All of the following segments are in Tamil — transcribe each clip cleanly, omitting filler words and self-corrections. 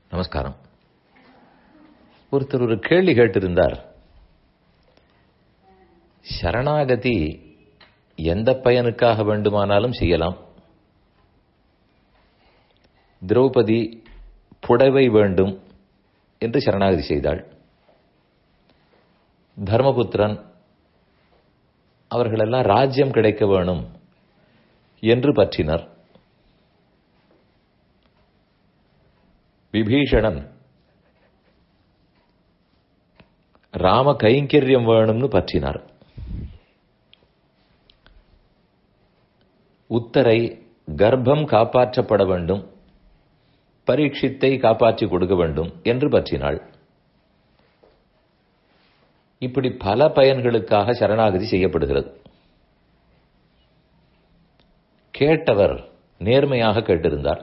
நமஸ்காரம். ஒருத்தர் ஒரு கேள்வி கேட்டிருந்தார். சரணாகதி எந்த பயனுக்காக வேண்டுமானாலும் செய்யலாம். திரௌபதி புடவை வேண்டும் என்று சரணாகதி செய்தாள். தர்மபுத்திரன் அவர்களெல்லாம் ராஜ்யம் கிடைக்க வேணும் என்று பற்றினர். விபீஷணன் ராம கைங்கரியம் வேணும்னு பற்றினார். உத்தரை கர்ப்பம் காப்பாற்றப்பட வேண்டும், பரீட்சித்தை காப்பாற்றி கொடுக்க வேண்டும் என்று பற்றினாள். இப்படி பல பயன்களுக்காக சரணாகதி செய்யப்படுகிறது. கேட்டவர் நேர்மையாக கேட்டிருந்தார்.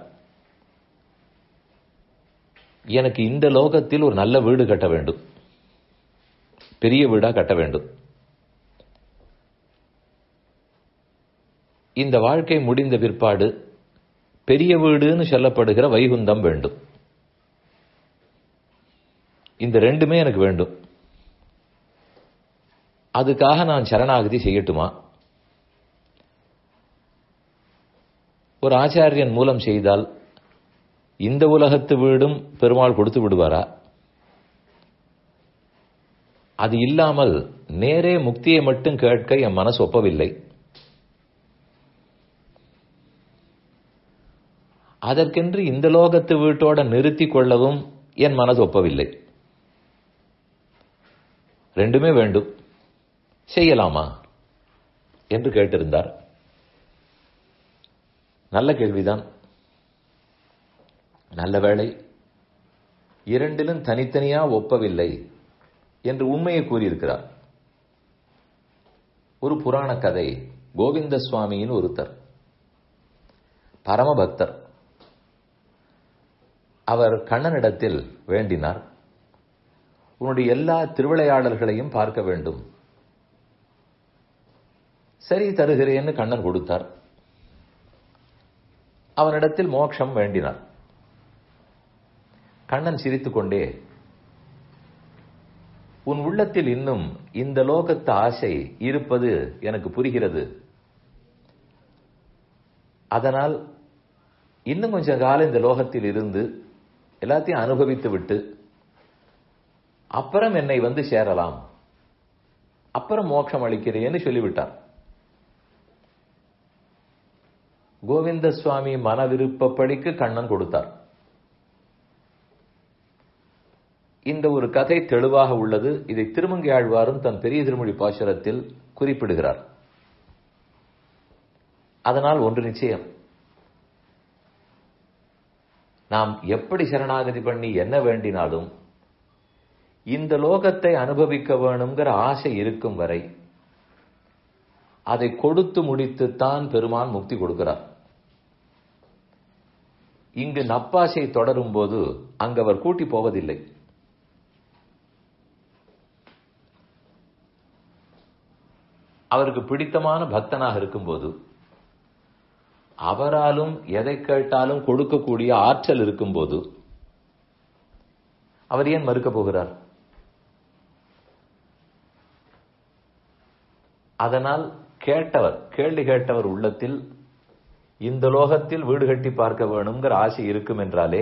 எனக்கு இந்த லோகத்தில் ஒரு நல்ல வீடு கட்ட வேண்டும், பெரிய வீடா கட்ட வேண்டும். இந்த வாழ்க்கை முடிந்த பிற்பாடு பெரிய வீடுன்னு சொல்லப்படுகிற வைகுந்தம் வேண்டும். இந்த ரெண்டுமே எனக்கு வேண்டும். அதுக்காக நான் சரணாகதி செய்யட்டுமா? ஒரு ஆச்சாரியன் மூலம் செய்தால் இந்த உலகத்து வீடும் பெருமாள் கொடுத்து விடுவாரா? அது இல்லாமல் நேரே முக்தியை மட்டும் கேட்க என் மனசு ஒப்பவில்லை. அதற்கென்று இந்த லோகத்து வீட்டோட நிறுத்திக் கொள்ளவும் என் மனது ஒப்பவில்லை. ரெண்டுமே வேண்டும், செய்யலாமா என்று கேட்டிருந்தார். நல்ல கேள்விதான். நல்ல வேளை இரண்டிலும் தனித்தனியா ஒப்பவில்லை என்று உண்மையை கூறியிருக்கிறார். ஒரு புராண கதை. கோவிந்த சுவாமியின் ஒருத்தர் பரமபக்தர். அவர் கண்ணனிடத்தில் வேண்டினார், உன்னுடைய எல்லா திருவிளையாடல்களையும் பார்க்க வேண்டும். சரி தருகிறேன்னு கண்ணன் கொடுத்தார். அவனிடத்தில் மோட்சம் வேண்டினார். கண்ணன் சிரித்துக் கொண்டே, உன் உள்ளத்தில் இன்னும் இந்த லோகத்து ஆசை இருப்பது எனக்கு புரிகிறது. அதனால் இன்னும் கொஞ்ச காலம் இந்த லோகத்தில் இருந்து எல்லாத்தையும் அனுபவித்து விட்டு அப்புறம் என்னை வந்து சேரலாம், அப்புறம் மோட்சம் அளிக்கிறேன்னு சொல்லிவிட்டார். கோவிந்த சுவாமி மன விருப்பப்படிக்கு கண்ணன் கொடுத்தார். இந்த ஒரு கதை தெளிவாக உள்ளது. இதை திருமங்கை ஆழ்வாரும் தன் பெரிய திருமொழி பாசுரத்தில் குறிப்பிடுகிறார். அதனால் ஒன்று நிச்சயம், நாம் எப்படி சரணாகதி பண்ணி என்ன வேண்டினாலும் இந்த லோகத்தை அனுபவிக்க வேணுங்கிற ஆசை இருக்கும் வரை அதை கொடுத்து முடித்துத்தான் பெருமான் முக்தி கொடுக்கிறார். இங்கு நப்பாசை தொடரும் போது அங்கு அவர் கூட்டி போவதில்லை. அவருக்கு பிடித்தமான பக்தனாக இருக்கும்போது, அவராலும் எதை கேட்டாலும் கொடுக்கக்கூடிய ஆற்றல் இருக்கும்போது அவர் ஏன் மறுக்க போகிறார்? அதனால் கேள்வி கேட்டவர் உள்ளத்தில் இந்த லோகத்தில் வீடு கட்டி பார்க்க வேணுங்கிற ஆசை இருக்கும் என்றாலே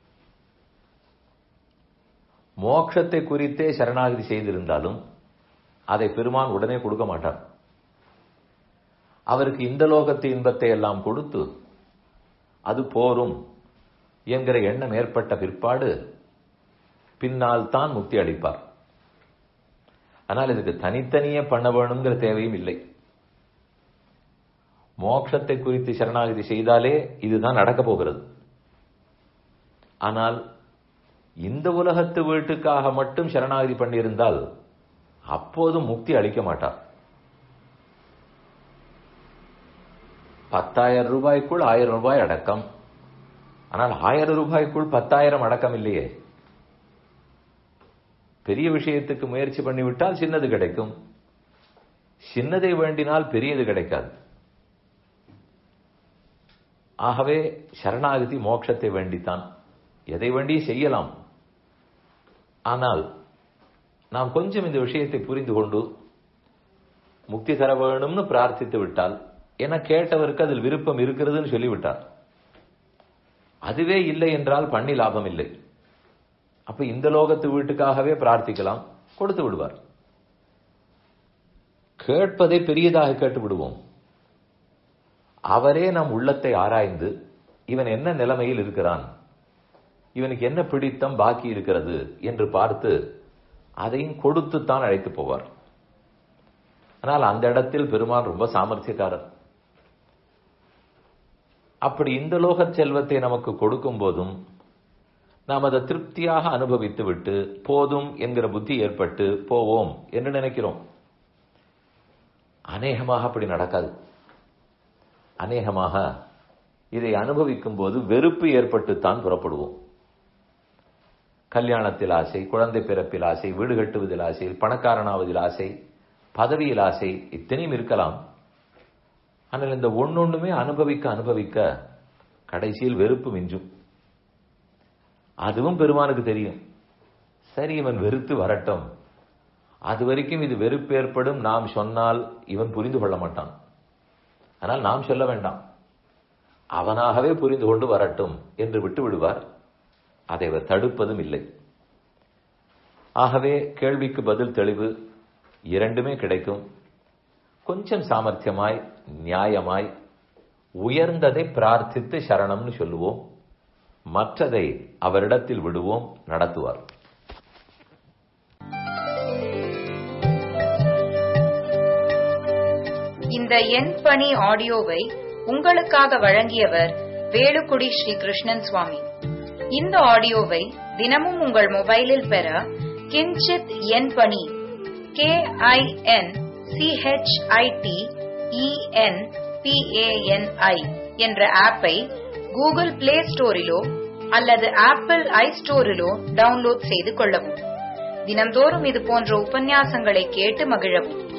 மோட்சத்தை குறித்தே சரணாகதி செய்திருந்தாலும் அதை பெருமான் உடனே கொடுக்க மாட்டார். அவருக்கு இந்த லோகத்து இன்பத்தை எல்லாம் கொடுத்து அது போரும் என்கிற எண்ணம் ஏற்பட்ட பிற்பாடு பின்னால் தான் முக்தி அளிப்பார். ஆனால் இதுக்கு தனித்தனியே பண்ண வேணுங்கிற தேவையும் இல்லை. மோட்சத்தை குறித்து சரணாகதி செய்தாலே இதுதான் நடக்கப் போகிறது. ஆனால் இந்த உலகத்து வீட்டுக்காக மட்டும் சரணாகதி பண்ணியிருந்தால் அப்போதும் முக்தி அளிக்க மாட்டார். 10,000 ரூபாய்க்குள் 1000 ரூபாய் அடக்கம். ஆனால் 1000 ரூபாய்க்குள் 10,000 அடக்கம் இல்லையே. பெரிய விஷயத்துக்கு முயற்சி பண்ணிவிட்டால் சின்னது கிடைக்கும், சின்னதை வேண்டினால் பெரியது கிடைக்காது. ஆகவே சரணாகதி மோட்சத்தை வேண்டித்தான். எதை வேண்டி செய்யலாம். ஆனால் நாம் கொஞ்சம் இந்த விஷயத்தை புரிந்து கொண்டு முக்தி தர வேணும்னு பிரார்த்தித்து விட்டால், என கேட்டவருக்கு அதில் விருப்பம் இருக்கிறதுன்னு சொல்லிவிட்டார், அதுவே இல்லை என்றால் பண்ணி லாபம் இல்லை. அப்ப இந்த லோகத்து வீட்டுக்காகவே பிரார்த்திக்கலாம், கொடுத்து விடுவார். கேட்பதை பெரியதாக கேட்டு விடுவோம். அவரே நம் உள்ளத்தை ஆராய்ந்து இவன் என்ன நிலைமையில் இருக்கிறான், இவனுக்கு என்ன பிடித்தம் பாக்கி இருக்கிறது என்று பார்த்து அதையும் கொடுத்துத்தான் அழைத்து போவார். ஆனால் அந்த இடத்தில் பெருமாள் ரொம்ப சாமர்த்தியக்காரர். அப்படி இந்த லோக செல்வத்தை நமக்கு கொடுக்கும் போதும் நாம் அதை திருப்தியாக அனுபவித்து விட்டு போதும் என்கிற புத்தி ஏற்பட்டு போவோம் என்று நினைக்கிறோம். அநேகமாக அப்படி நடக்காது. அநேகமாக இதை அனுபவிக்கும் போது வெறுப்பு ஏற்பட்டுத்தான் புறப்படுவோம். கல்யாணத்தில் ஆசை, குழந்தை பிறப்பில் ஆசை, வீடு கட்டுவதில் ஆசை, பணக்காரனாவதில் ஆசை, பதவியில் ஆசை, இத்தனையும் இருக்கலாம். ஆனால் இந்த ஒன்னொன்னுமே அனுபவிக்க அனுபவிக்க கடைசியில் வெறுப்பு மிஞ்சும். அதுவும் பெருமானுக்கு தெரியும். சரி, இவன் வெறுத்து வரட்டும், அது வரைக்கும் இது வெறுப்பு ஏற்படும் நாம் சொன்னால் இவன் புரிந்து கொள்ள மாட்டான். ஆனால் நாம் சொல்ல வேண்டாம், அவனாகவே புரிந்து கொண்டு வரட்டும் என்று விட்டு விடுவார். அதை அவர் தடுப்பதும் இல்லை. ஆகவே கேள்விக்கு பதில் தெளிவு இரண்டுமே கிடைக்கும். கொஞ்சம் சாமர்த்தியமாய் நியாயமாய் உயர்ந்ததை பிரார்த்தித்து சரணம்னு சொல்லுவோம், மற்றதை அவரிடத்தில் விடுவோம், நடத்துவார். இந்த என் பணி ஆடியோவை உங்களுக்காக வழங்கியவர் வேலுக்குடி ஸ்ரீ கிருஷ்ணன் சுவாமி. இந்த ஆடியோவை தினமும் உங்கள் மொபைலில் பெற கிஞ்சித் என் பணி KINCHITENPANI என்ற ஆப்பை கூகுள் பிளே ஸ்டோரிலோ அல்லது ஆப்பிள் ஐஸ்டோரிலோ டவுன்லோட் செய்து கொள்ளவும். தினந்தோறும் இது போன்ற உபன்யாசங்களை கேட்டு மகிழவும்.